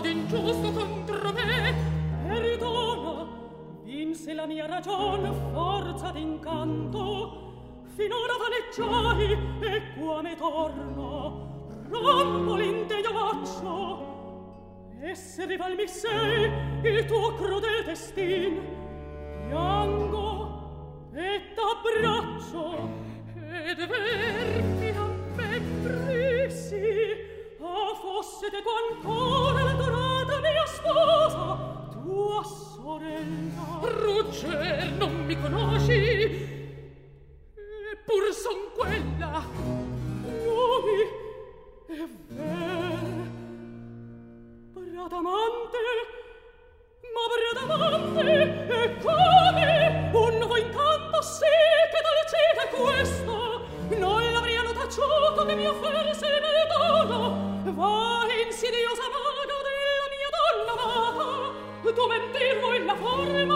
d'ingiusto contro me. Perdona, vinse la mia ragion, forza d'incanto. Finora vaneggiai e qua me torna. Rompo l'integliavaccio. E se rivalmi sei il tuo crudel destin, piango e t'abbraccio ed vermi a me presi. Ah, fosse te ancora l'adorata mia sposa, tua sorella. Rugger, non mi conosci? Eppur son quella. Nuovi, è vero. Bradamante, ma Bradamante, e come un nuovo incanto sì che dolcita è questo, non l'avriano taciuto che mio forse me dono. Va insidiosa maga della mia donna amata, tu mentir vuoi la forma